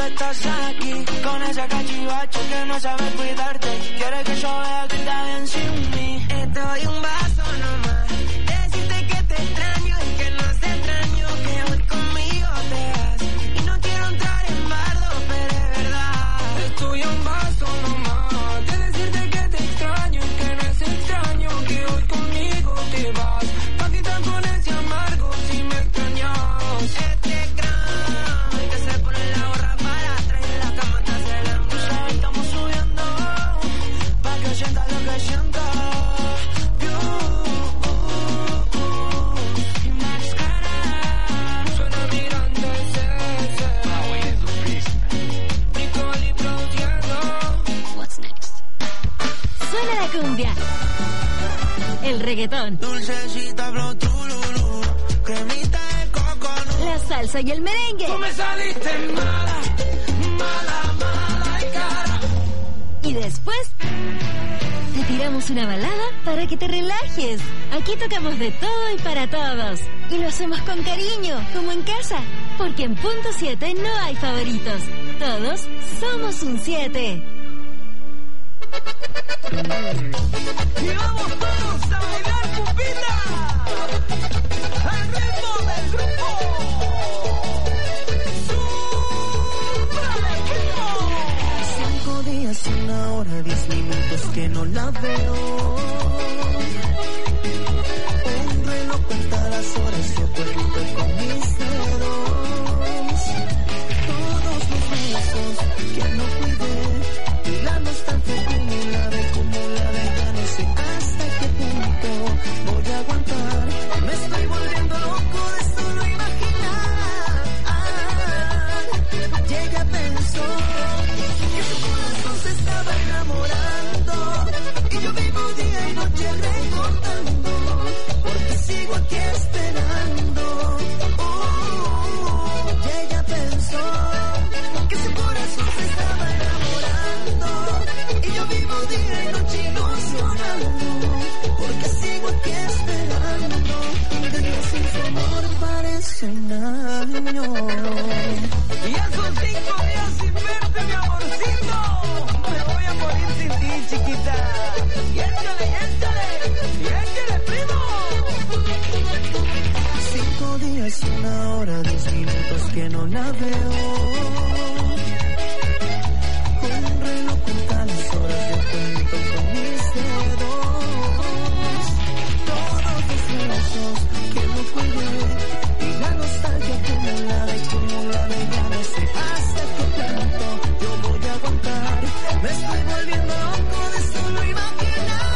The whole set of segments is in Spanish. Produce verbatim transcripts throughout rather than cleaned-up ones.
estás aquí, con esa cachivacha que no sabe cuidarte. Quiere que yo vea que está bien sin mí. Estoy un vaso nomás, decirte que te extraño y que no te extraño, que hoy conmigo te vas. Y no quiero entrar en bardo, pero es verdad. Estoy un vaso nomás, de decirte que te extraño y que no es extraño, que hoy conmigo te vas. Pa' quitar con ese amargo si me extrañas. Este gran que se pone la gorra para atrás y la cama te hace la mano. Tú sabes, estamos subiendo pa' que sientas lo que siento. Y máscara suena mirando ese Nicole produciendo. What's next? Suena la cumbia, el reggaetón, Dulcecita flow trululú, cremita de coco, no. la salsa y el merengue. Tú me saliste mala, mala, mala y cara. Y después te tiramos una balada para que te relajes. Aquí tocamos de todo y para todos. Y lo hacemos con cariño, como en casa. Porque en Punto siete no hay favoritos. Todos somos un siete. Y vamos todos a bailar pupita al ritmo del grupo. ¡Súbale, primo! Cinco días, una hora, diez minutos que no la veo. Un reloj cuenta las horas, yo cuento con mis dedos. Todos los besos que no cuidé y la nostalgia acumulada, acumulada, ya no sé hasta qué punto voy a aguantar. Me estoy volviendo loco de solo imaginar. Llega, pensó que su corazón se estaba enamorando y yo vivo día y noche recordando, porque sigo aquí esperando. Oh, ella pensó que su corazón se estaba enamorando y yo vivo día y noche ilusionando, porque sigo aquí esperando. Un día sin su amor parece un año. Y esos cinco días sin verte, mi amorcito, me voy a morir sin ti, chiquita. Y échale, y échale, y échale, primo. Cinco días, una hora, diez minutos que no la veo. Un reloj cuenta las horas, yo cuento con mis dedos. Todos los besos que no cuidé y la nostalgia acumulada, acumulada, ya no sé hasta qué punto yo voy a aguantar. Me estoy volviendo loco de solo imaginar.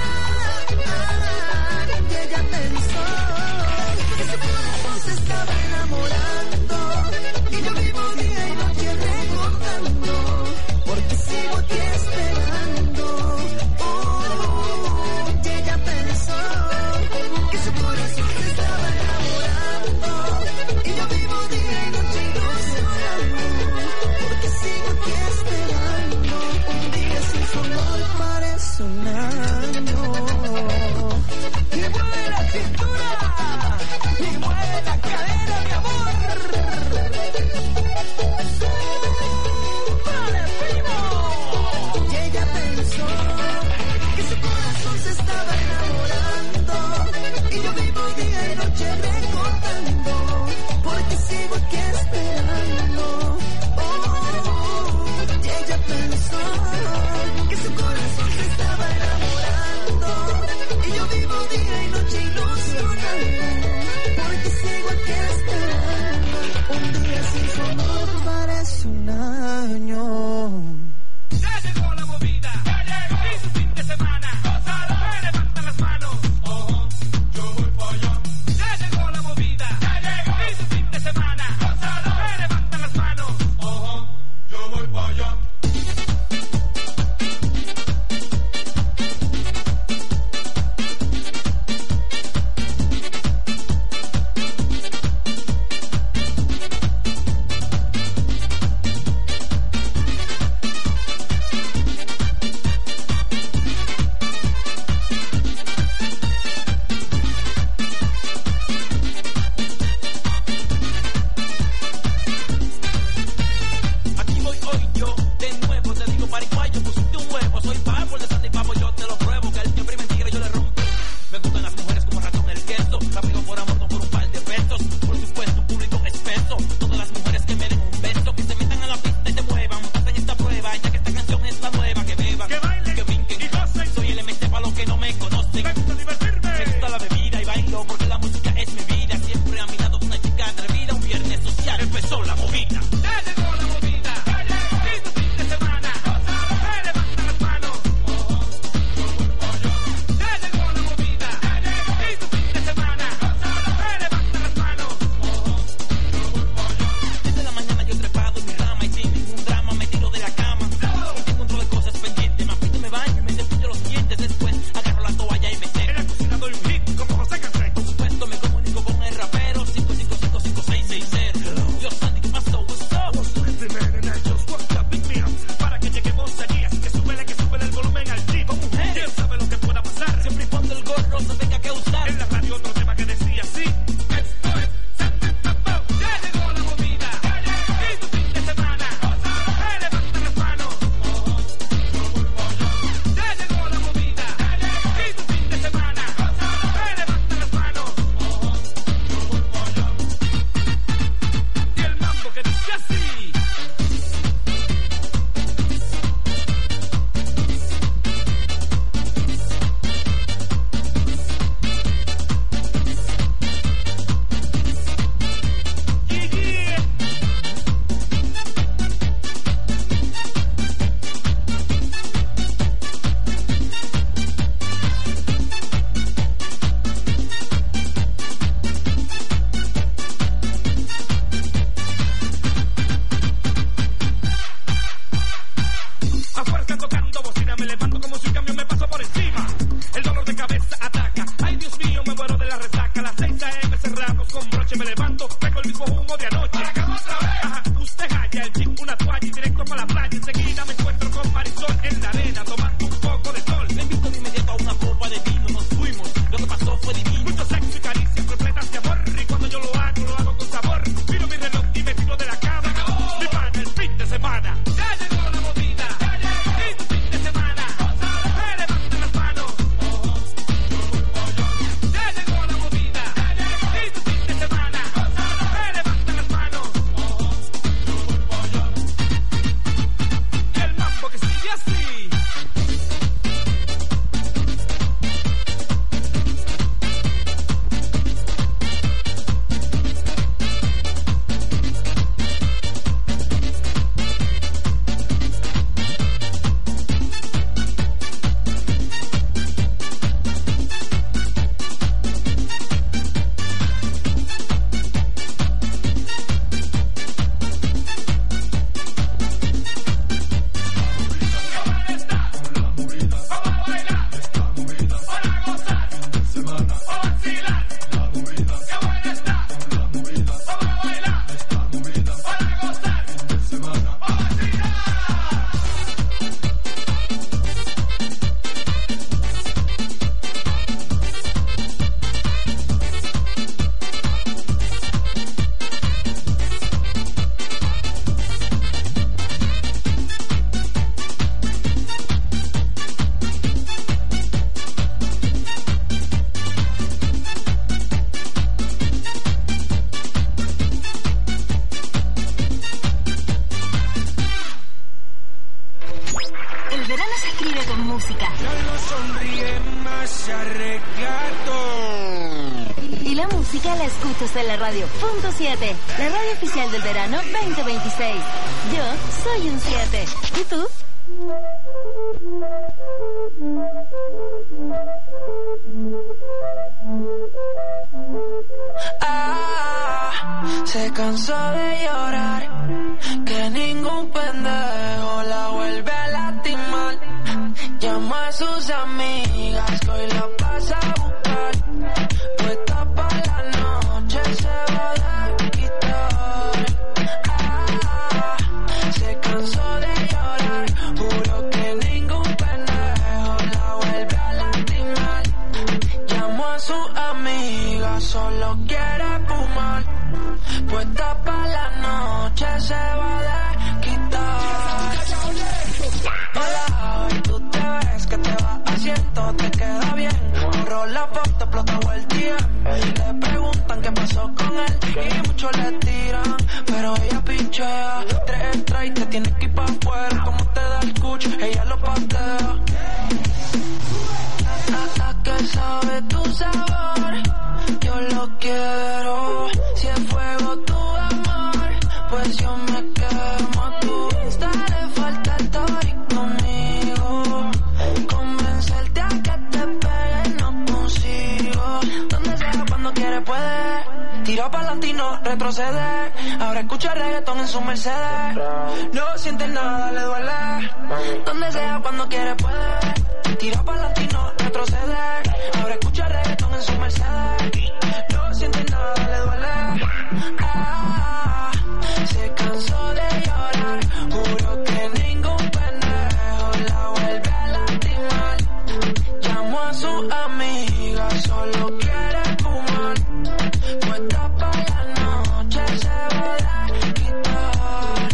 Y ella pensó que su corazón se estaba enamorando y yo vivo día y noche recordando, porque sigo aquí esperando. Oh, y ella pensó que su corazón se estaba enamorando y yo vivo día y noche ilusionando, porque sigo aquí esperando. Un día sin su amor parece un año. Y mueve la cintura y mueve la cadera, mi amor. ¡Súbale, primo! Y ella pensó que su corazón se estaba enamorando y yo vivo día y noche recordando, porque sigo aquí esperando. Oh, y ella pensó que su corazón se estaba enamorando y yo vivo día y noche ilusionando, porque sigo aquí esperando. Un día sin su amor parece un año. Ya llegó la movida, ya llegó, y su fin de semana, gózalo, me levantan las manos, ojo, yo voy pa' allá. Ya llegó la movida, ya llegó, y su fin de semana, gózalo, me levantan las manos, ojo, yo voy pa' allá. noche me levanto, pego el mismo humo de anoche. Ajá, usted halla el chip, una toalla y directo para la playa. Enseguida me encuentro con Marisol en la arena, tomando un poco de sol. Le invito de inmediato a una copa de vino, nos fuimos, lo que pasó fue divino. Mucho sexo y caricias repletas de amor, y cuando yo lo hago, lo hago con sabor. Miro mi reloj y me tiro de la cama. Mi pan el fin de semana. Ya llegó la movida, ya llegó. Y tu fin de semana, me levantan las manos. Ya llegó la movida, ya llegó. Y tu fin de semana, me levantan las manos. Y el mambo que sigue así. En la radio punto siete, la radio oficial del verano veinte veintiséis. Yo soy un siete. ¿Y tú? Ah, se cansó de llorar, que ningún pendejo la vuelve a lastimar. Llama a sus amigas que hoy la pasa a buscar. Puesta pa' la noche se va a quitar. Ah, se cansó de llorar, juro que ningún pendejo la vuelve a lastimar. Llamó a su amiga, solo quiere fumar. Puesta pa' la noche se va a quitar. Hola, hoy tú te ves que te va haciendo, te queda bien. Borró la foto, explotó el día. Le preguntan qué pasó con él y muchos le tiran, pero ella pichea. Tres entra y te tiene que ir pa' afuera. Como te da el cucho, ella lo patea. ¿A, a qué sabe tu sabor? Yo lo quiero. Si es fuego tu amor, pues yo me quemo. A tu Insta le falta el tori conmigo. Convencerte a que te pegue no consigo. Donde sea, cuando quiere puede. Tira pa'lante y no retrocede. Ahora escucha reggaetón en su Mercedes. No siente nada, le duele. Donde sea, cuando quiere puede. Tira pa'lante y no retrocede. Ahora escucha reggaetón en su Mercedes. No siente nada, le duele. Ah, se cansó de llorar. Juro que ningún pendejo la vuelve a lastimar. Llamó a su amiga, solo quiere fumar. Puesta pa' la noche se va a quitar.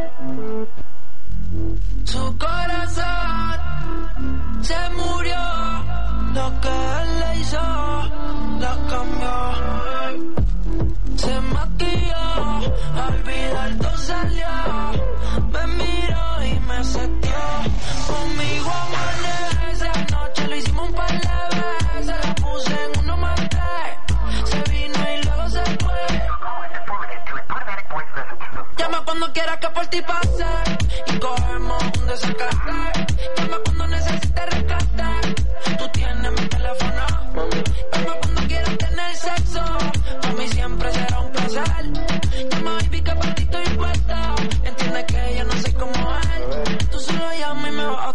Su corazón se murió. Lo que él le hizo la cambió. Se maquilló, a olvidar todo salió. Me miró y me setió. Conmigo amanece. Anoche lo hicimos un par de veces. La puse en uno más tres. Se vino y luego se fue. Llama cuando quieras que por ti pase. Y cogemos un desacate. Llama cuando necesites rescate. Tú tienes mi teléfono. Llama cuando quieras tener sexo. Para mí siempre será un placer. Llama baby que para ti estoy puesta. Entiende que yo no soy como él. Tú solo llama y me vas a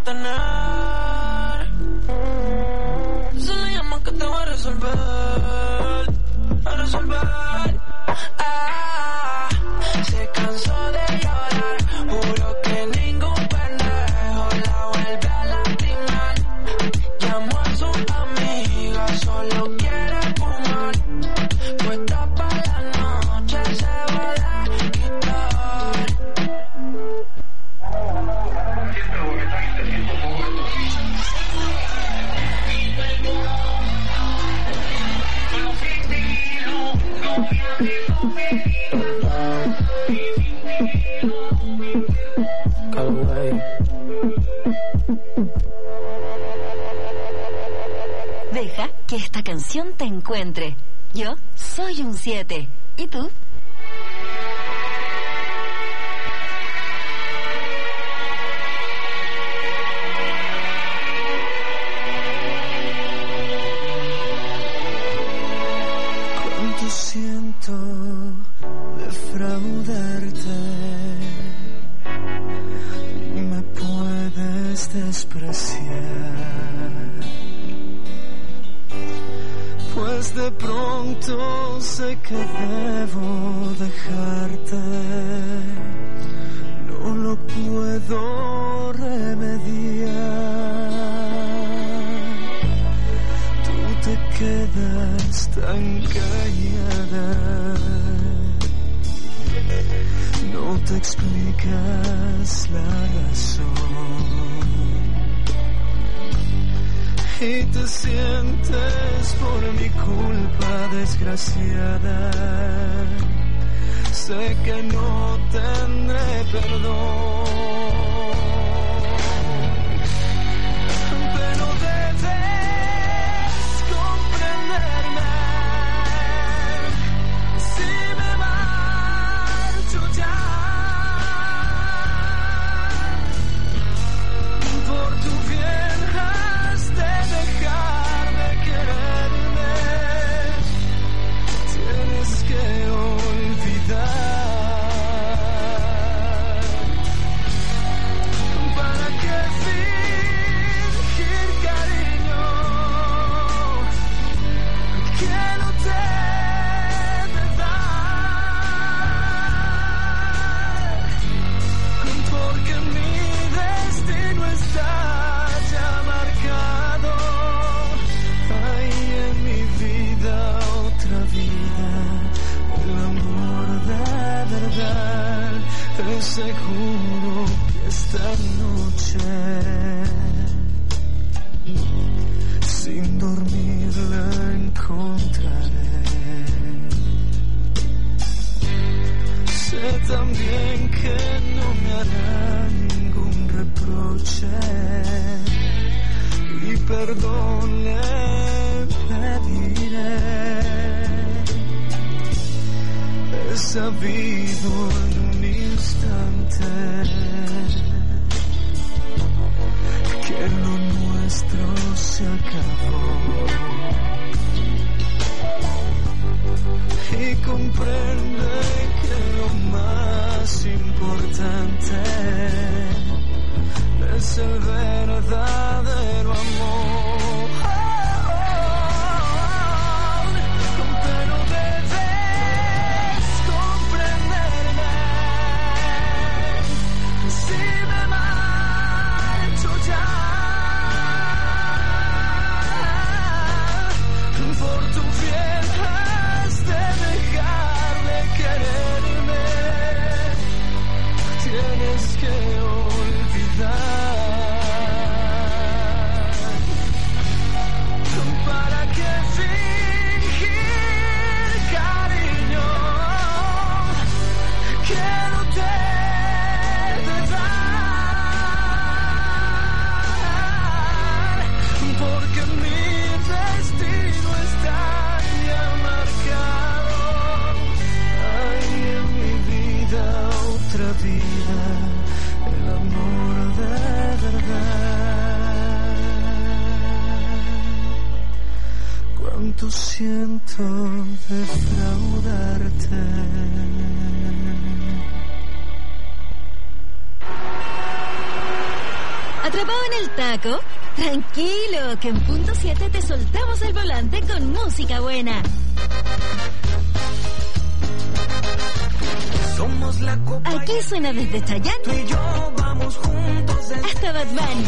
tener. Tú solo llama que te voy a resolver. A resolver. Deja que esta canción te encuentre. Yo soy un siete. ¿Y tú? Cuánto siento defraudarte y me puedes despreciar. Pues de pronto sé que debo dejarte, no lo puedo remediar. Tú te quedas tan callada, no te explicas la razón. Y te sientes por mi culpa desgraciada. Sé que no tendré perdón, pero debes comprenderme. Si me marcho ya, por tu bien dejar de quererme, tienes que olvidar. ¿Para qué fingir cariño que no te de dar? Porque mi destino está ya marcado. Hay en mi vida otra vida, el amor de verdad. Te seguro que esta noche, sin dormir, la encontraré. Sé también que no me hará ningún reproche y perdón le pediré. He sabido en un instante que lo nuestro se acabó, y comprende que lo más importante es el verdadero amor. Pero debes comprenderme. Si me marcho ya, por tu bien has de dejar de quererme. Tienes que olvidar. ¿Para qué fingir cariño que no te de dar? Porque mi destino está ya marcado. Hay en mi vida otra vida, el amor de verdad. Cuánto siento defraudarte. ¿Atrapado en el taco? Tranquilo, que en punto siete te soltamos el volante con música buena. Somos la copa. Aquí suena desde Tú Chayanne y yo vamos juntos desde hasta Bad Bunny,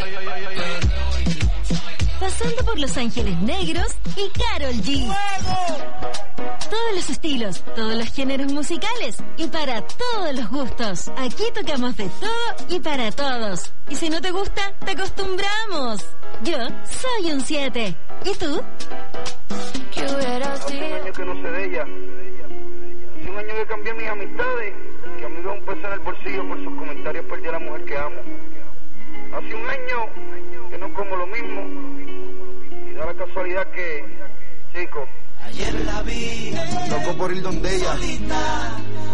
pasando por Los Ángeles Negros y Karol G. Todos los estilos, todos los géneros musicales y para todos los gustos. Aquí tocamos de todo y para todos. Y si no te gusta, te acostumbramos. Yo soy un siete. ¿Y tú? ¿Qué hubiera sido? Que no se de ella. también mis amistades, que a mí veo un peso en el bolsillo por sus comentarios, perdí a la mujer que amo. Hace un año que no como lo mismo, y da la casualidad que, chico, ayer la vi, loco por ir donde ella, solita,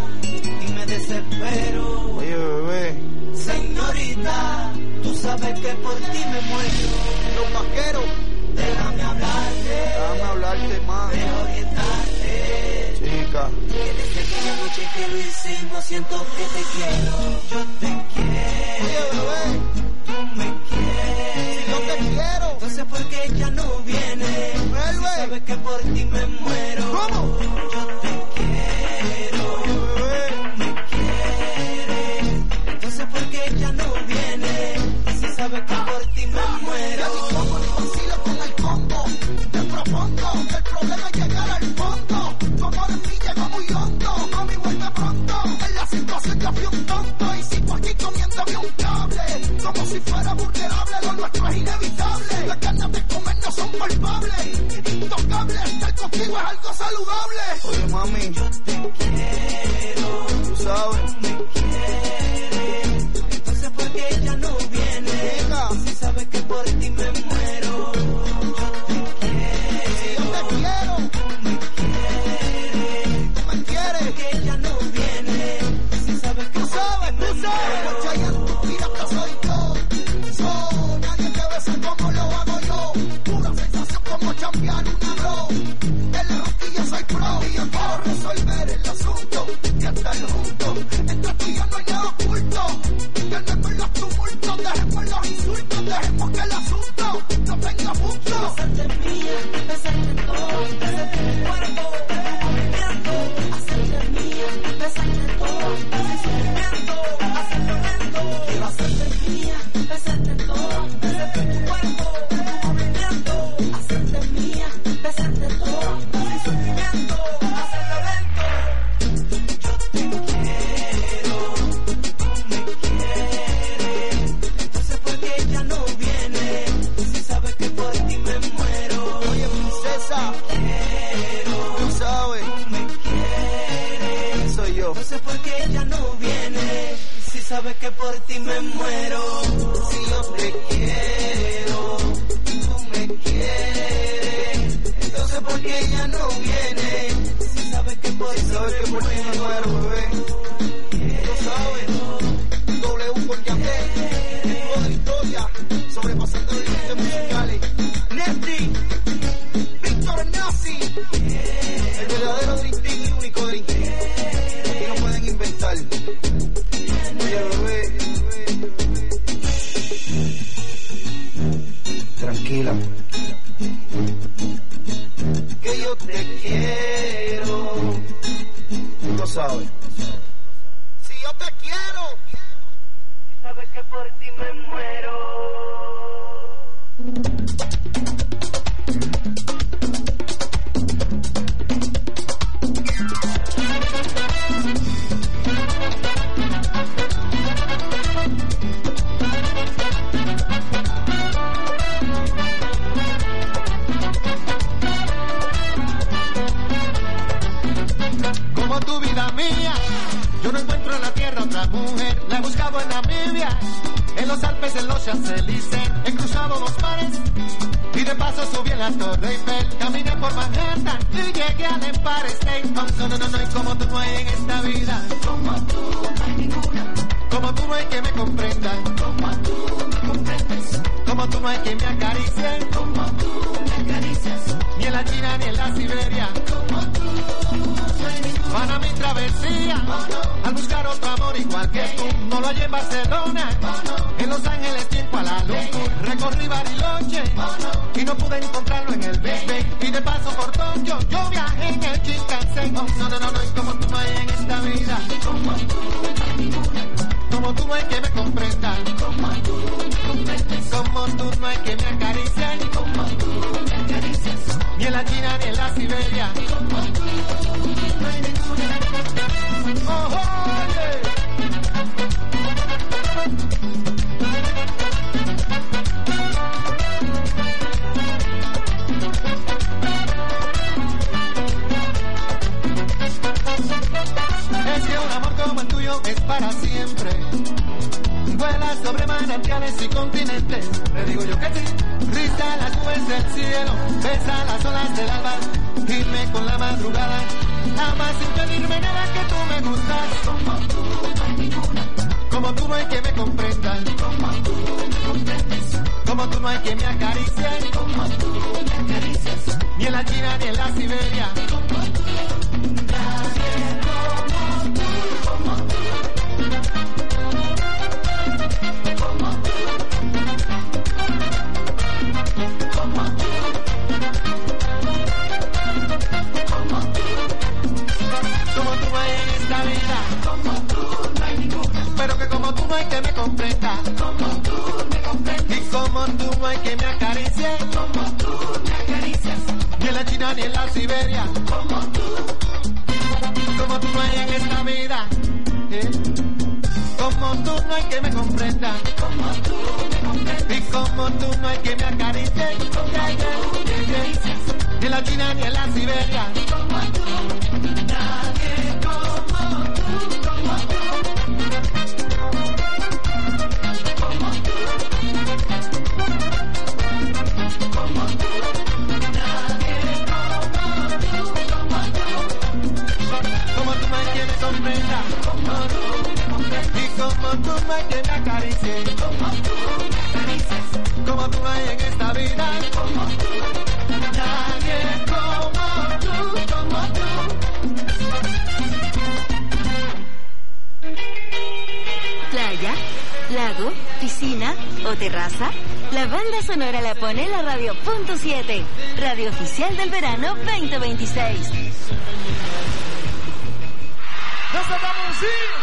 y me desespero. Oye, bebé, señorita, tú sabes que por ti me muero. Los vaqueros, déjame hablarte, déjame hablarte más, de orientarte. Chica, Que desde aquella noche que lo hicimos siento que te quiero. Yo te quiero. Oye, bebé, tú me quieres. yo te quiero. Entonces ¿por qué ella no viene? Vuelve. Si sabes que por ti me muero. ¿Cómo? Yo te quiero. Oye, bebé, Tú me quieres. Entonces ¿por qué ella no viene? Si sabes que por ti me muero. Como ni vacilo con el combo, te propongo que el problema es llegar al fondo. Como de mí llegó muy hondo, mami vuelve pronto. En la situación yo fui un tonto y sigo aquí comiéndome un cable. Como si fuera vulnerable, lo nuestro es inevitable. Las ganas de comer no son culpables. Intocable, estar contigo es algo saludable. oye, mami, Yo te quiero. tú sabes, Me quieres. Entonces ¿por qué ella no viene? Chica. Si sabes que por ti me muero. Yo te quiero. Yo te quiero, Me quieres. tú me quieres. Que ella no viene. Si sabes que Tú sabes, tú sabes. Chayanne, tu pirata soy yo. Soy nadie te besa como lo hago yo. Pura sensación como chambear una bro. De la rosquilla soy pro. Y yo quiero resolver el asunto y estar juntos. Entre tú y yo no hay nada oculto. Calmemos los tumultos, dejemos los insultos, dejemos que el asunto no venga a punto. hacerte mía, besarte todo, besarte tu cuerpo, tu movimiento, hacerte mía, besarte todo, sin sufrimiento, hacerlo lento. Quiero hacerte mía, besarte todo, besarte tu cuerpo, tu movimiento, hacerte mía, besarte todo, sin sufrimiento, hacerlo lento. Yo te quiero, tú me quieres, entonces ¿por qué ella no viene? Si sabes que por ti me muero. oye, princesa, Quiero, tú sabes, tú me quieres. soy yo. No sé por qué ella no viene. Si sabes que por ti me muero. Si yo te quiero, tú me quieres. Entonces ¿por qué ella no viene? Si sabes que por ti Sabes que por ti me muero, bebé, tú sabes, W por Yandel, estuvo de la historia, sobrepasando los límites musicales. Nesty, Víctor Nazi, El verdadero Dream Team y único Dream Team. Aquí no pueden inventar. Oye, bebé, tranquila, que yo te quiero. tú lo sabes. Si yo te quiero. sabes que por ti me muero. Como tu vida mía, yo no encuentro en la tierra otra mujer. La he buscado en Namibia, en los Alpes, en los Champs-Élysées. He cruzado los mares y de paso subí en la Torre Eiffel. Caminé por Manhattan y llegué al Empire State. Oh, no, no, no, no, y como tú no hay en esta vida. Como tú no hay ninguna. Como tú no hay que me comprenda. Como tú me comprendes. Como tú no hay que me acaricie. Como tú me acaricias. Ni en la China ni en la Siberia. Como tú no hay ninguna. Para mi travesía, oh, no. Al buscar otro amor igual que tú. No lo hallé en Barcelona, oh, no. En Los Ángeles y en Kuala Lumpur. Recorrí Bariloche, oh, no. Y no pude encontrarlo en el Big Bang. Y de paso por Tokio, yo viajé en el Shinkansen. Oh, no, no, no, no, y como tú no hay en esta vida. Como tú no hay ninguna. Como tú no hay que me comprenda. Como tú me comprendes. Como tú no hay que me acaricie. Como tú me acaricias. Ni en la China ni en la Siberia. Como tú no hay ninguna. Oh, oye. un amor como el tuyo es para siempre. Vuela sobre manantiales y continentes. Le digo yo que sí. Risa las nubes del cielo, besa las olas del alba, dime con la madrugada. Ama sin pedirme nada, que tú me gustas. Como tú no hay ninguna. Como tú no hay que me comprenda. Como tú me comprendes. Como tú no hay que me acaricie. Como tú me acaricias. Ni en la China ni en la Siberia. Como tú. Nadie como tú, como tú. Como tú. Como tú. Como tú. Como tú no hay en esta vida. Como tú no hay ninguna. Pero que como tú no hay que me comprenda. Como tú me comprendes. Y como tú no hay que me acaricie. Como tú me acaricias. Ni en la China ni en la Siberia. Como tú. Como tú no hay en esta vida. ¿Eh? Como tú no hay que me comprenda. Como tú me comprendes. Y como tú no hay que me acaricie. Como tú me acaricias. Ni en la China ni en la Siberia. Como tú. Nadie como tú, como tú. Como tú. Como tú. Nadie como tú, como tú. Como tú no hay quien me comprenda. Como tú me comprendes. Y como tú no hay quien me acaricie. Como tú me acaricias. Como tú no hay en esta vida. Como tú. Nadie como tú, como tú. Playa, lago, piscina o terraza. La banda sonora la pone la Radio Punto siete, radio oficial del verano veinte veintiséis. Dança da mãozinha.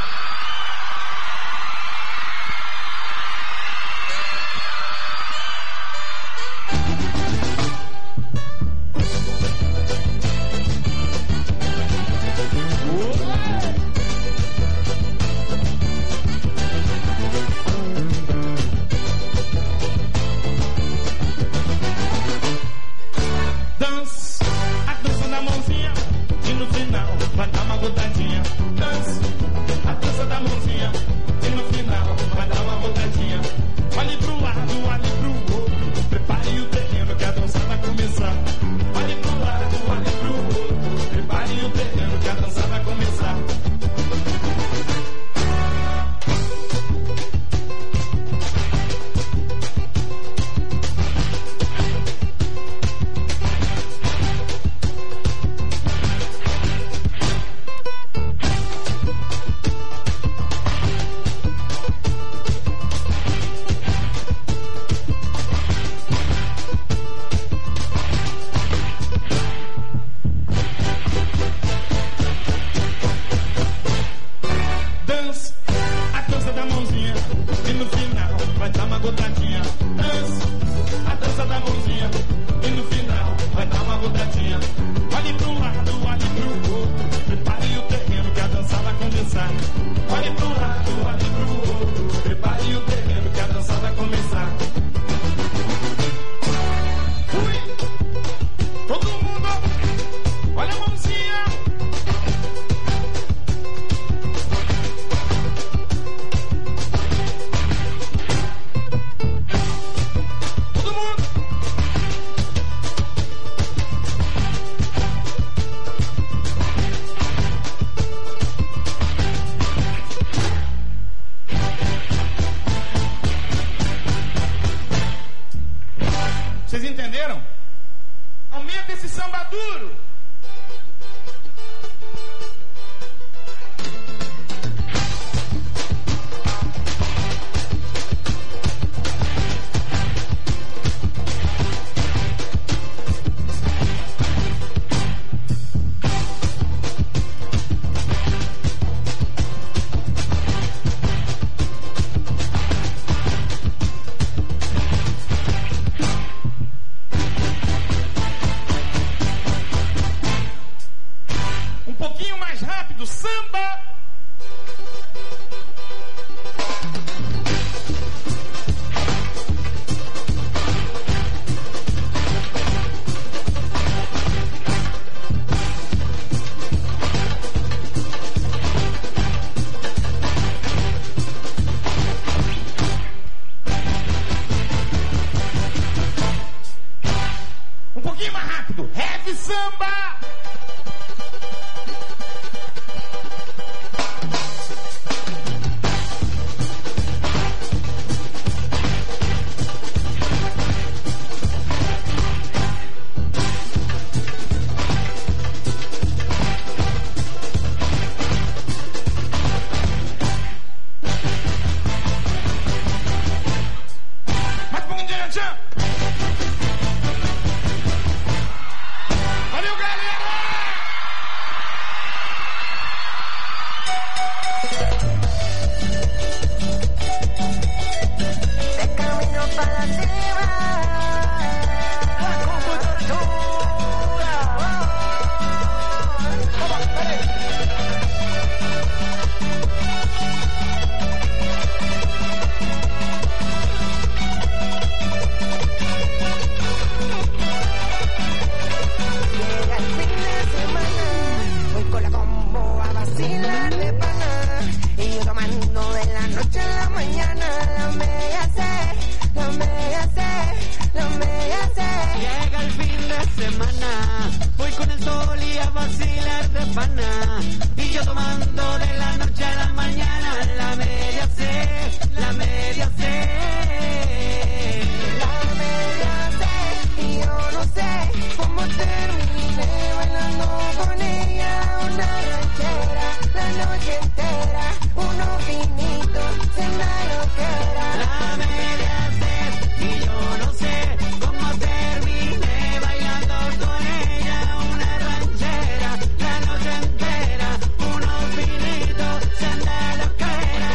Dança, a dança da mãozinha. E no final vai dar uma rodadinha. Dança, a dança da mãozinha. E no final vai dar uma rodadinha. Olhe pro lado, olhe pro outro. Prepare o terreno que a dança vai começar. Olhe pro lado, olhe pro outro. Prepare o terreno que a dança vai começar. Dança, a dança da mãozinha. E no final vai dar uma gotadinha. Dança, a dança da mãozinha. E no final vai dar uma rodadinha. Olhe pro lado, olhe pro outro. Prepare o terreno que a dança vai começar. Olhe pro lado, olhe pro outro. Prepare o terreno que a dança vai começar. Fui! Todo mundo, olha a mãozinha. Todo mundo. Vocês entenderam? Aumenta esse samba duro. Um pouquinho mais rápido, samba. para cima. Llega el fin de semana, voy con la combo a vacilar de pana. Y yo tomando de la noche a la mañana. La media sé, la media sé, la media sé. Llega el fin de semana, voy con el sol y a vacilar de pana. Y yo tomando de la noche a la mañana. La media sé, la media sé. La media sé, y yo no sé cómo terminé bailando con ella una ranchera. La noche entera, unos vinitos, cena loquera. La media sé, y yo no sé cómo terminé bailando con ella una ranchera. La noche entera, unos vinitos, cena loquera.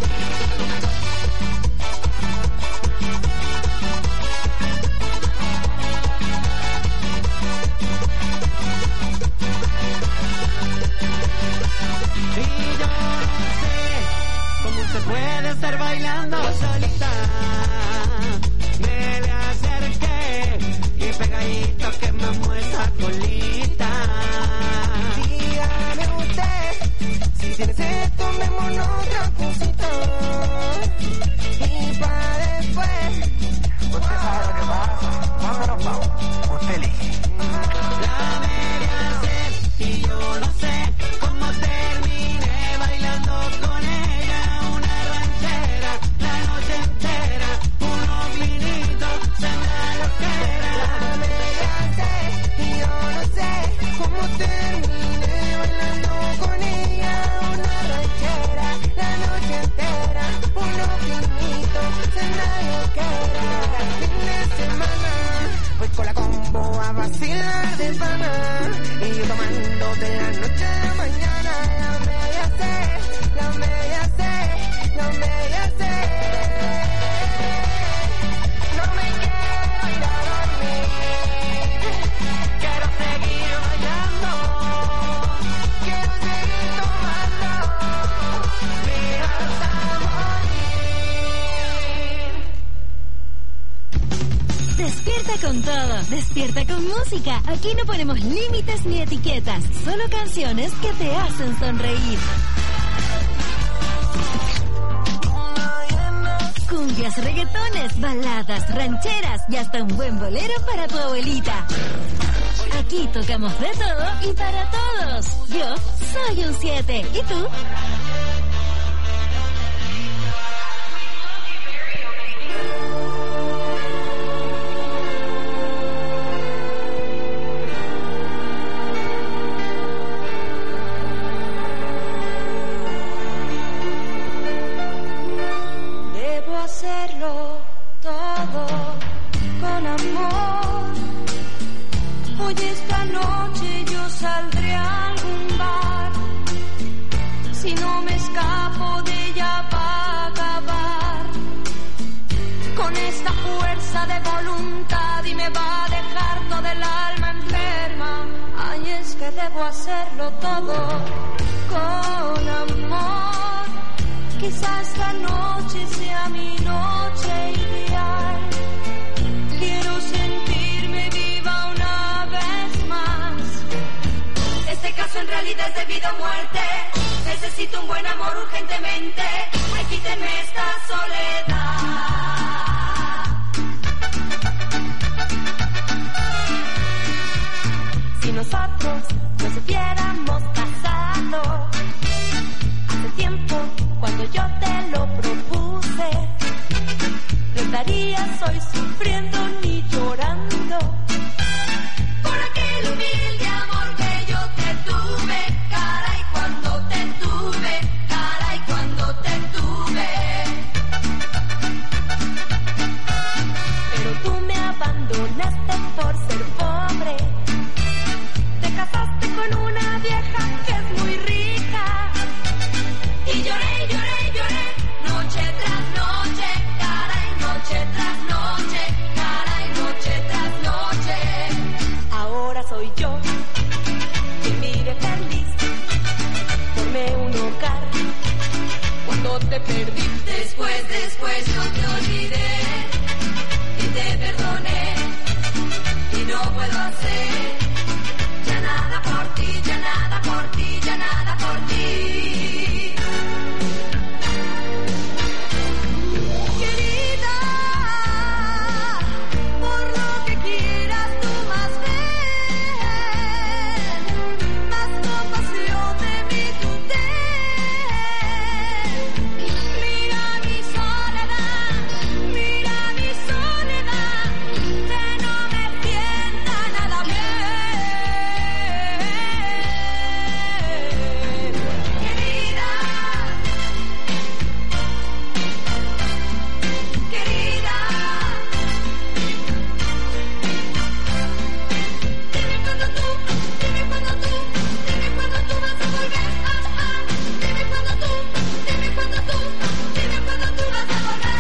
Y yo no sé cómo se puede estar bailando solita. Me le acerqué y pegadito que me muestra colita. Dígame usted, si tiene sed, tomémonos otra cosita. Y para después, usted sabe lo que pasa. ¿Cuándo nos vamos? Usted elige. La media sé y yo no sé cómo terminé bailando con ella una ranchera. La noche entera, unos vinitos, cena loquera. La media sé, y yo no sé cómo terminé bailando con ella una ranchera. La noche entera, unos vinitos, cena loquera. El fin de semana, voy con la combo a vacilar de pana. Y yo tomando de la noche a la mañana. La media sé, la media sé, la media sé. No me quiero ir a dormir, quiero seguir bailando, quiero seguir tomando, mi hasta morir. Despierta con todo, despierta con música. Aquí no ponemos límites ni etiquetas, solo canciones que te hacen sonreír. Cumbias, reggaetones, baladas, rancheras y hasta un buen bolero para tu abuelita. Aquí tocamos de todo y para todos. Yo soy un siete. ¿Y tú? Debo hacerlo todo con amor. Hoy esta noche yo saldré a algún bar. Si no me escapo de ella va a acabar con esta fuerza de voluntad y me va a dejar toda el alma enferma. Ay, es que debo hacerlo todo con amor. Quizás esta noche sea mi noche ideal. Quiero sentirme viva una vez más. Este caso en realidad es de vida o muerte. Necesito un buen amor urgentemente. Ay, quítenme esta soledad. Si nosotros nos hubiéramos casado hace tiempo, cuando yo te lo propuse, no estarías hoy sufriendo ni llorando por aquel humilde amor que yo te tuve. Caray, cuando te tuve, caray, cuando te tuve. equivocar. Cuando te perdí, Después, después yo te olvidé y te perdoné y no puedo hacer ya nada por ti, ya nada por ti, ya nada por ti. querida, por lo que quieras tú más ven, más compasión de mí tú ten. Mira mi soledad, mira mi soledad, que no me sienta nada bien. Querida, querida, dime cuándo tú, dime cuándo tú, dime cuándo tú vas a volver. Ah, ah, dime cuándo tú, dime cuándo tú, dime cuándo tú vas a volver.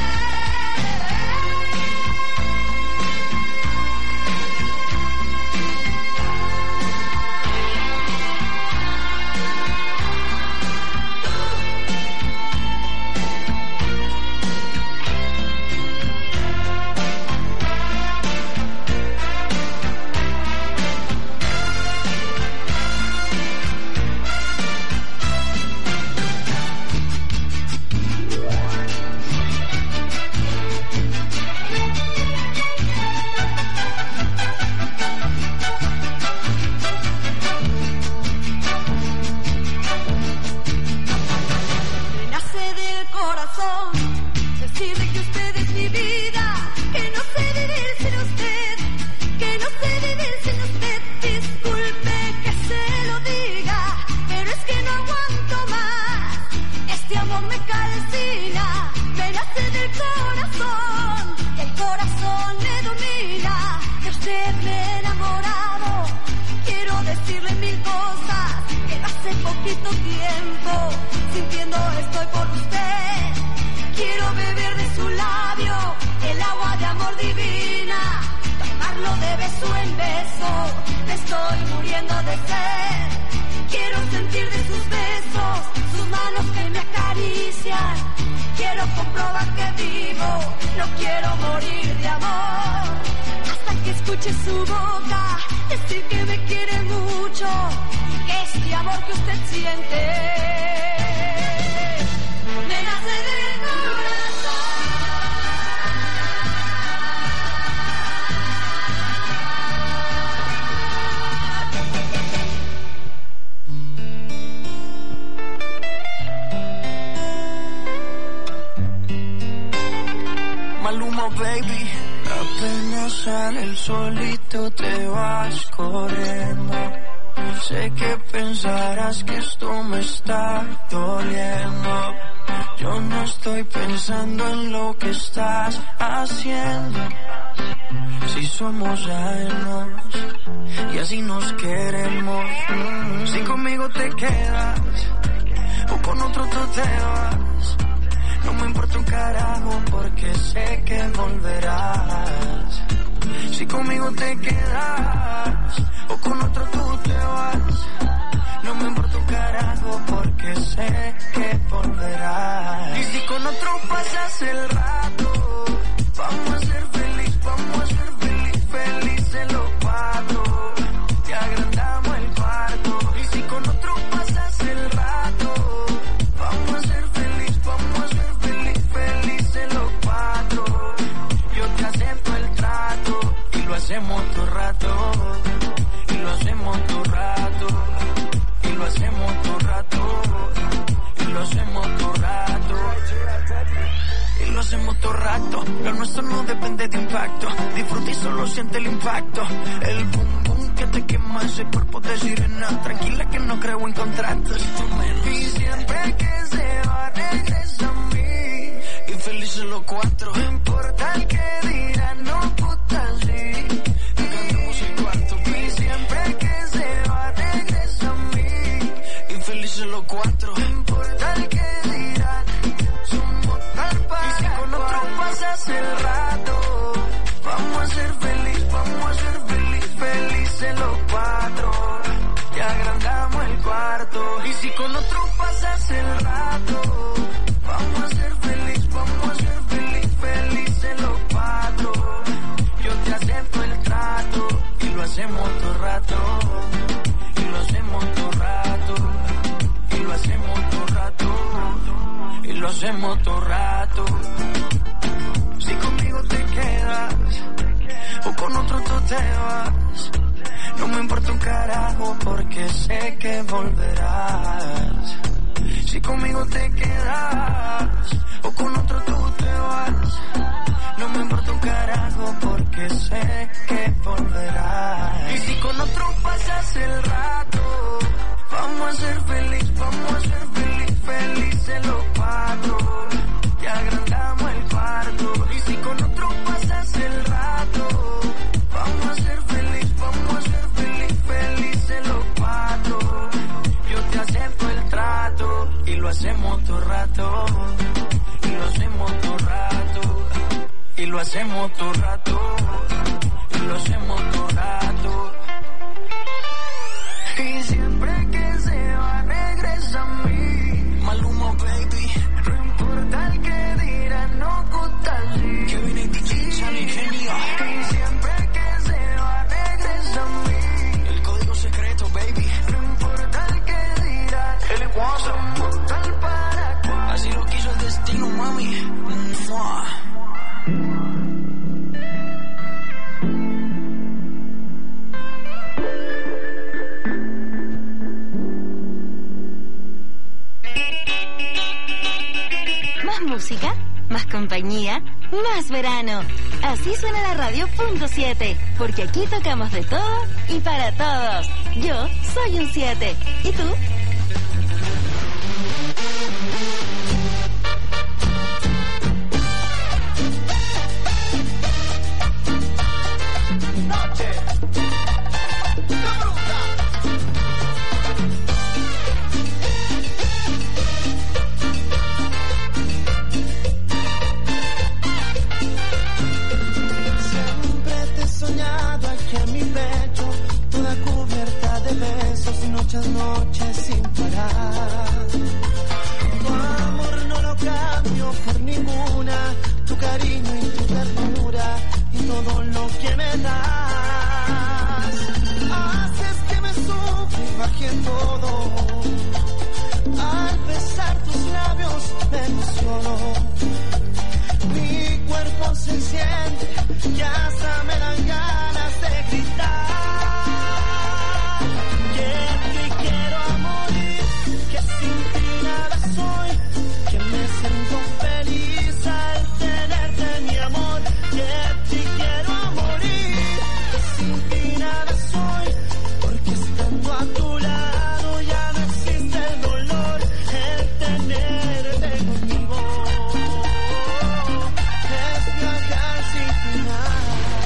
Me nace del corazón decirle que usted es mi vida, que no sé vivir sin usted, que no sé vivir sin usted. Disculpe que se lo diga, pero es que no aguanto más. Este amor me calcina, me nace del corazón, el corazón me domina. De usted me he enamorado, quiero decirle mil cosas, pero hace poquito tiempo sintiendo estoy por usted. Quiero beber de su labio el agua de amor divina, tomarlo de beso en beso, me estoy muriendo de sed. Quiero sentir de sus besos, sus manos que me acarician. Quiero comprobar que vivo, no quiero morir de amor. Hasta que escuche su boca decir que me quiere mucho y que este amor que usted siente me nace del corazón. Maluma, baby. Apenas sale el solito te vas corriendo. Sé que pensarás que esto me está doliendo. Yo no estoy pensando en lo que estás haciendo. Si somos ajenos y así nos queremos. Si conmigo te quedas o con otro tú te vas, no me importa un carajo porque sé que volverás. Si conmigo te quedas o con otro tú te vas, no me importa un carajo porque sé que volverás. Y si con otro pasas el rato, vamos a ser feliz, vamos a ser feliz, felices los cuatro. Te agrandamos el cuarto. Y si con otro pasas el rato, vamos a ser feliz, vamos a ser feliz, felices los cuatro. Yo te acepto el trato y lo hacemos todo rato. Y lo hacemos todo rato. Y lo hacemos todo rato. Y lo hacemos todo rato. Y lo hacemos todo rato. Lo nuestro no depende de impacto. Disfruta y solo siente el impacto. El boom boom que te quema ese cuerpo de sirena. Tranquila que no creo en contratos. Y siempre que se va regresa a mí. Y felices los cuatro. No importa el que dirán, no puta sí. Cantamos el cuarto. Y siempre que se va regresa a mí. Y felices los cuatro. No importa el que dirán, somos tal para. Y si con otro pasas el rato, vamos a ser feliz, vamos a ser feliz, felices los cuatro. Y agrandamos el cuarto. cuarto. Y si con otro pasas el rato, vamos a ser feliz, vamos a ser feliz, felices los cuatro. Yo te acepto el trato y lo hacemos todo rato. Y lo hacemos todo rato. Y lo hacemos todo rato. Y lo hacemos todo rato. Si conmigo te quedas o con otro tú te vas, no me importa un carajo porque sé que volverás. Si conmigo te quedas o con otro tú te vas, no me importa un carajo porque sé que volverás. Y si con otro pasas el rato, vamos a ser feliz, vamos a ser feliz, felices los cuatro. Y agrandamos el cuarto. Y si con otro pasas el rato, vamos a ser feliz, vamos a ser feliz, felices los cuatro. Yo te acepto el trato y lo hacemos todo rato. Y lo hacemos todo rato. Y lo hacemos todo rato. Y lo hacemos todo rato. Y siempre que se va regresa a mí. Maluma, baby. No importa el que dirán, no gusta así. Kevin y D J, Charlie, genio. Y siempre que se va regresa a mí. El código secreto, baby. No importa el que dirán, el somos tal para cual. Así lo quiso el destino, mami. Mua. Más música, más compañía, más verano. Así suena la radio punto siete, porque aquí tocamos de todo y para todos. Yo soy un siete. ¿Y tú? Muchas noches sin parar. Tu amor no lo cambio por ninguna. Tu cariño y tu ternura y todo lo que me das. Haces que me sufra y baje todo. Al besar tus labios me emociono. Mi cuerpo se enciende y hasta me dan ganas de gritar. Siento feliz al tenerte, mi amor, que te quiero a morir, que sin ti nada soy, porque estando a tu lado ya no existe el dolor, el tenerte conmigo, es viajar sin final.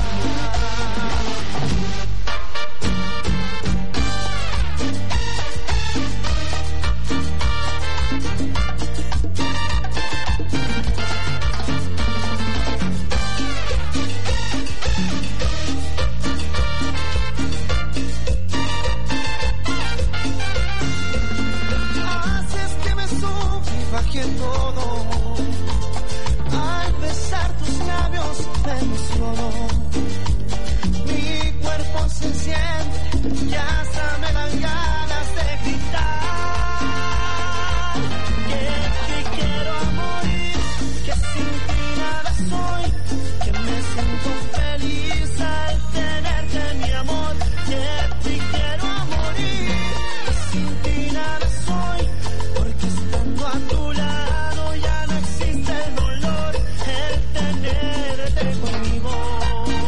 Todo. Al besar tus labios me emociono. Mi cuerpo se enciende y hasta me dan ganas de gritar. Que te quiero a morir, que sin ti nada soy, que me siento feliz al tenerte, mi amor, que te quiero a morir, que sin ti nada soy, porque estando a tu lado ya no existe el dolor, el tenerte conmigo.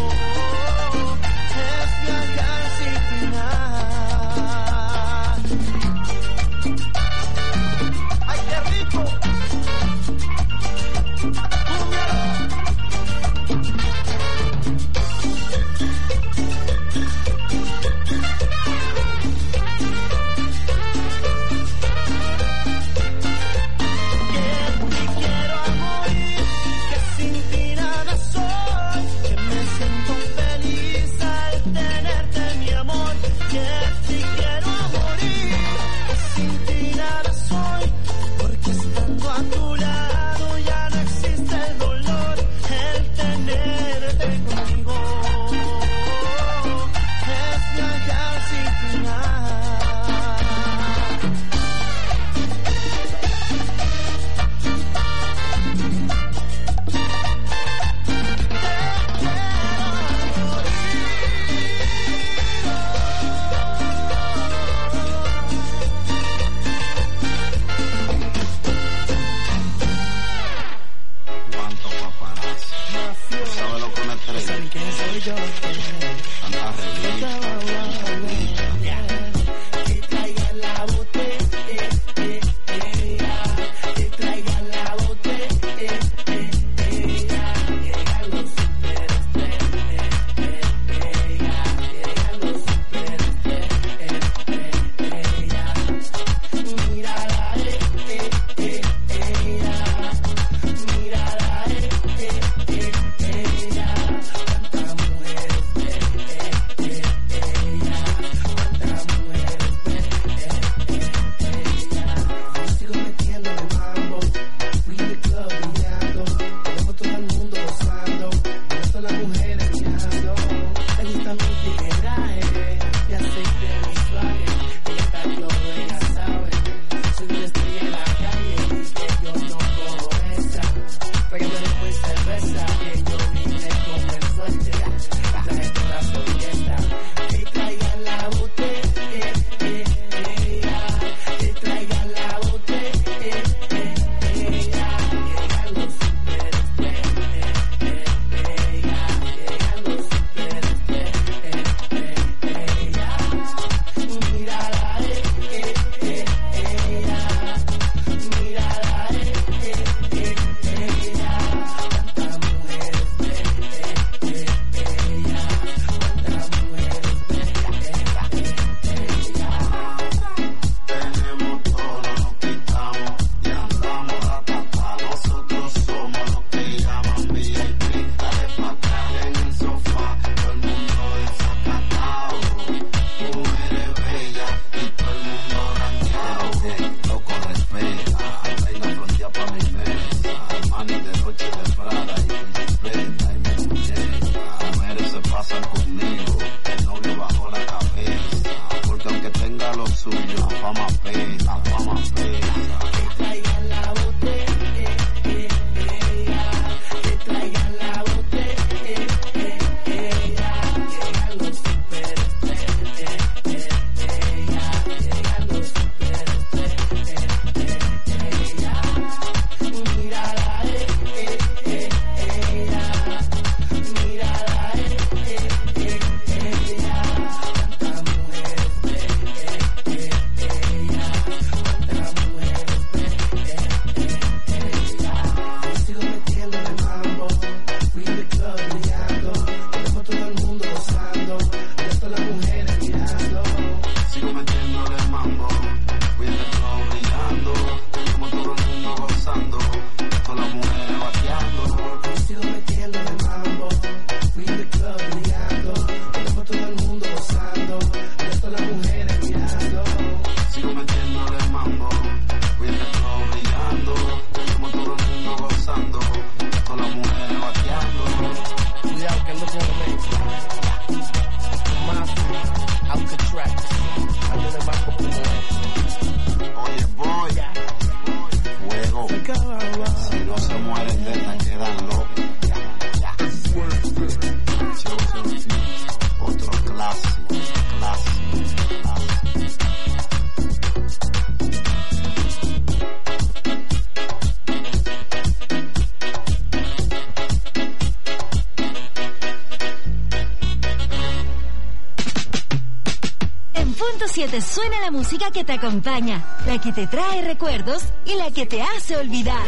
suena la música que te acompaña, la que te trae recuerdos y la que te hace olvidar.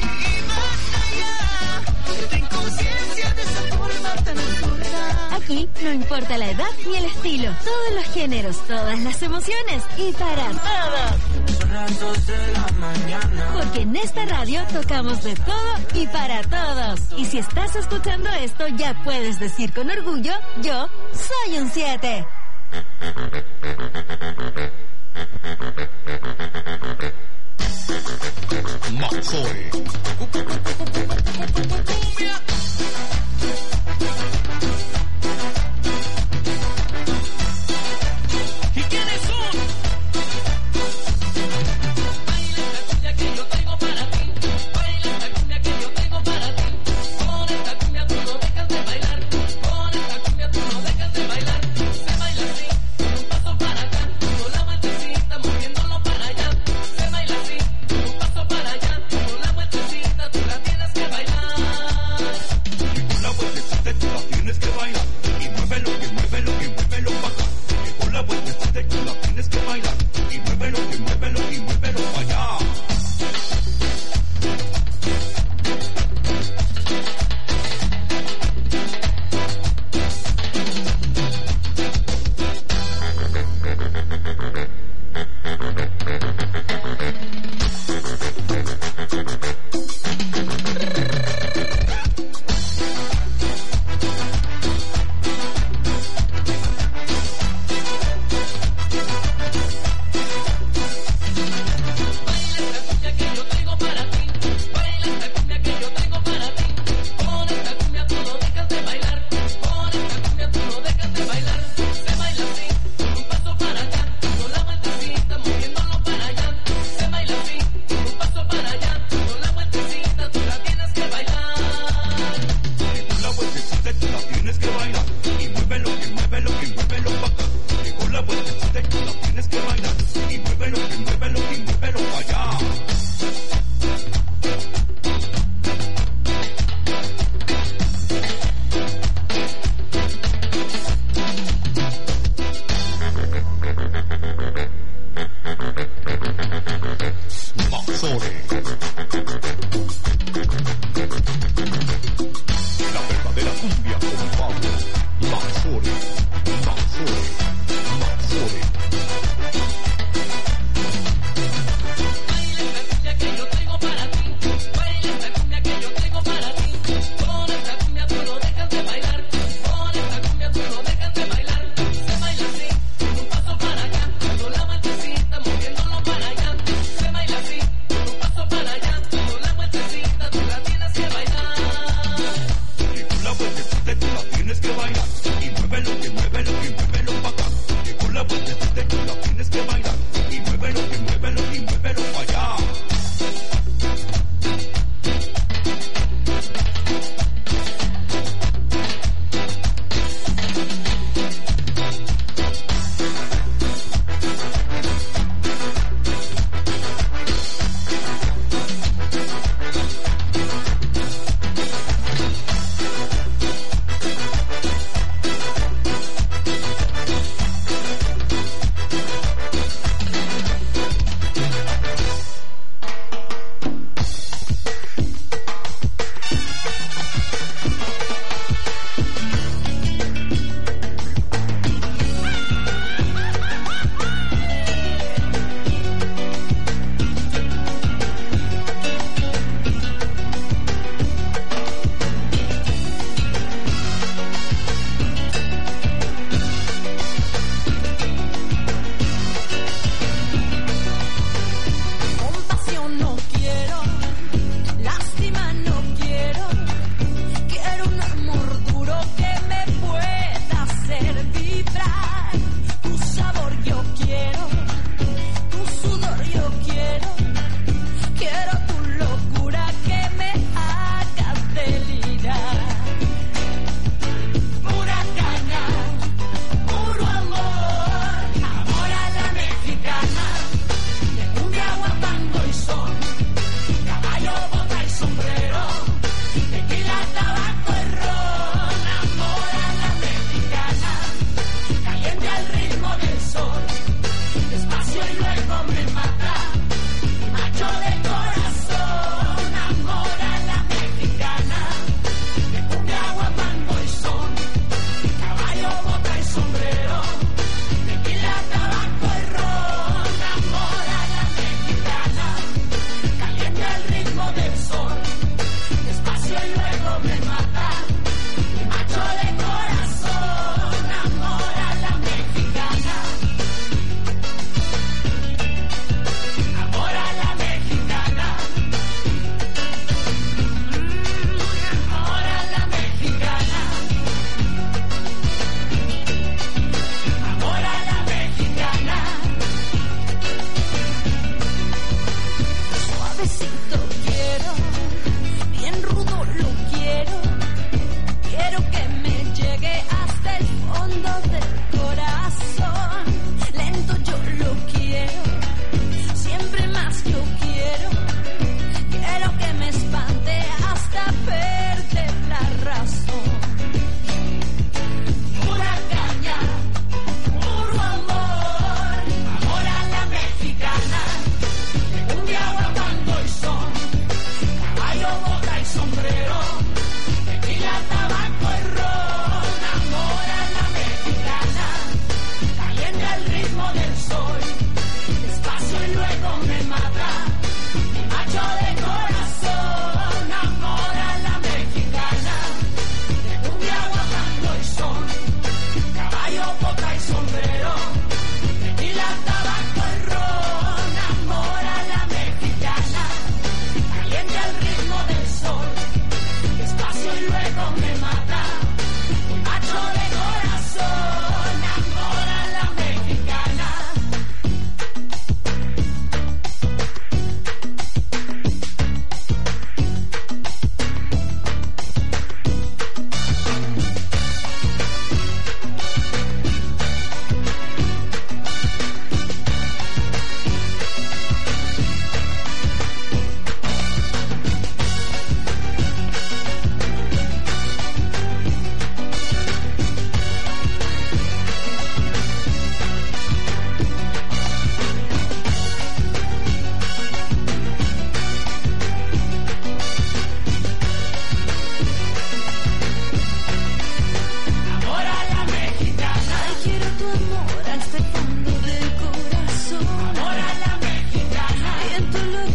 Aquí no importa la edad ni el estilo, todos los géneros, todas las emociones y para todos. Son las dos de la mañana. Porque en esta radio tocamos de todo y para todos. Y si estás escuchando esto, ya puedes decir con orgullo, yo soy un siete. Macoy. ¿Y quiénes son? Baila esta cumbia que yo traigo para ti. Baila esta cumbia que yo traigo para ti. Con esta cumbia tú no dejas de bailar. Con esta cumbia tú no dejas de bailar. Se baila así, un paso para acá. Con la vueltecita moviéndolo para allá. Se baila así, un paso para allá. Con la vueltecita tú la tienes que bailar.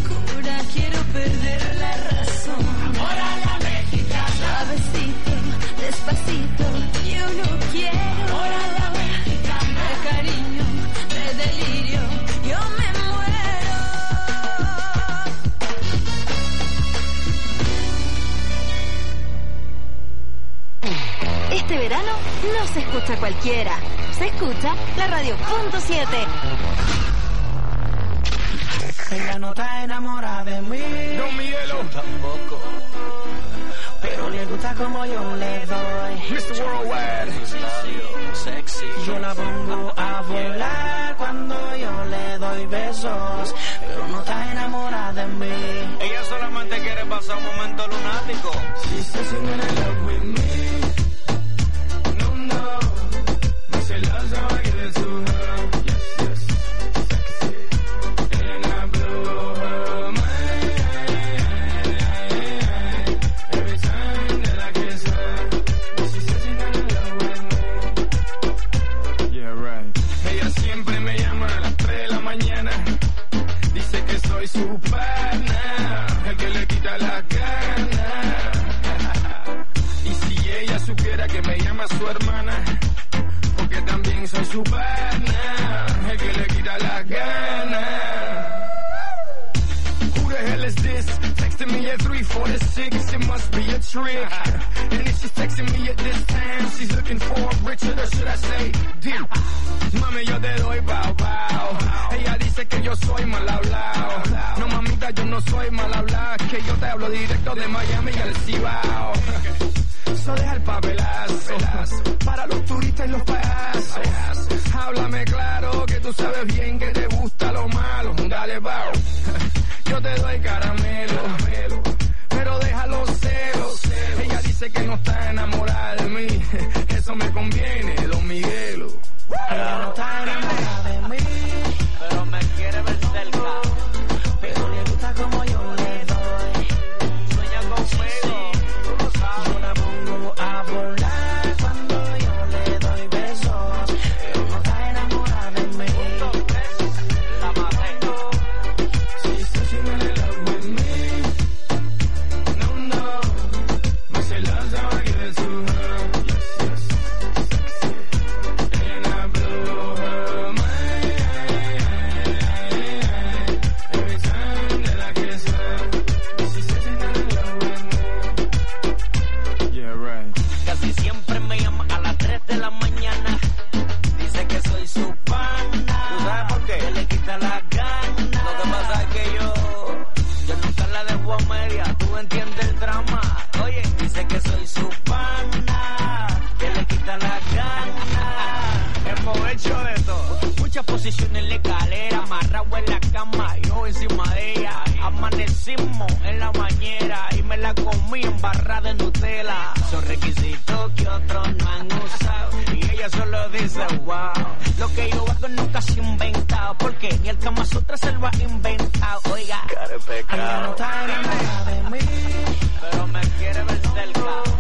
locura, quiero perder la razón. Amor a la mexicana. Suavecito, despacito, yo lo quiero. Amor a la mexicana. De cariño, de delirio, yo me muero. Este verano no se escucha cualquiera, se escucha la Radio Punto siete. Ella no está enamorada de mí. No, Miguelo. Tampoco. Pero le gusta como yo le doy. mister Worldwide. Sexy. Yo la pongo a volar cuando yo le doy besos. Pero no está enamorada de mí. Ella solamente quiere pasar un momento lunático. She says she wanna love with me. No, no. Me say love's how I give it to her. Yes, yes. Sexy. And I blow her mind. Every time that I kiss her. She says she wanna love with me. Yeah, right. Ella siempre me llama a las tres de la mañana. Dice que soy su pana, el que le quita la gana. Y si ella supiera que me llama su hermana, porque también soy su pana, el que le quita la gana. Who the hell is this? Texting me at three forty-six, it must be a trick. And if she's texting me at this time, she's looking for Richard, or should I say Dick? Mami, yo te doy bow bow. Ella dice que yo soy mal hablado. No, mamita, yo no soy mal hablado, que yo te hablo directo de Miami y al Cibao. So deja el papelazo para los turistas y los payasos. Háblame claro, que tú sabes bien que te gusta lo malo. Dale, bow. Yo te doy caramelo, pero deja los celos. Ella dice que no está enamorada de mí. Eso me conviene, Don Miguelo. Ella no está enamorada de mí. Pero me quiere ver cerca. Pero le gusta como yo le doy. Sueña conmigo, tú lo sabes. Yo la pongo a volar cuando yo le doy besos. Pero no está enamorada de mí. La maté. She says she wanna love with me. No, no. Me say love's how I give it to her. Yes, yes. Sexy. And I blow her mind. Every time that I kiss her. She says she wanna love with me. Yeah, right. Casi siempre me llama a las tres de la mañana. Dice que soy su pana. ¿Tú sabes por qué? Que le quita la gana. Lo que pasa es que yo, yo nunca la dejo a media. Tú entiendes el drama. Oye, dice que soy su pana. Que le quita la gana. Hemos hecho de todo. Muchas posiciones en la escalera. Amarrado en la cama. Yo encima de ella. Amanecimos en la bañera. Y me la comí en barra de Nutella. Son requisitos que otros no han usado. Y ella solo dice wow. Lo que yo hago nunca se ha inventado. Porque ni el Kama Sutra se lo ha inventado. Oiga, Ella no está enamorada de mí. pero me quiere ver cerca.